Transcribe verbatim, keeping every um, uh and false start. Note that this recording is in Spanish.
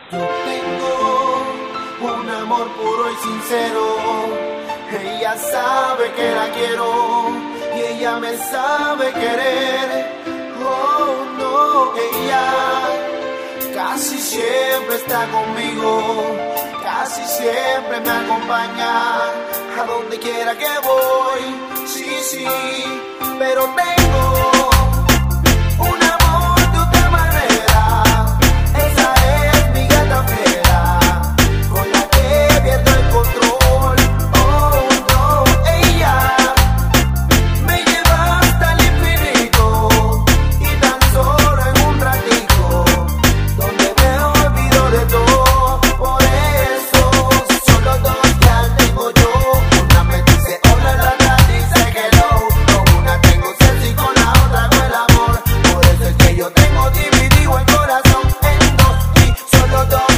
Yo tengo un amor puro y sincero. Ella sabe que la quiero y ella me sabe querer. Oh no, ella casi siempre está conmigo, casi siempre me acompaña a donde quiera que voy. Sí, sí, pero tengo un amor de otra manera. Esa es mi gata fiera, con la que pierdo el control. Oh no, ella me lleva hasta el infinito y tan solo en un ratito, donde me olvido de todo. Por eso solo dos ya tengo yo. Una me dice hola, la otra dice que no. Con una tengo sexo y con la otra hago el amor. Por eso es que yo tengo dividido el corazón en dos y solo dos.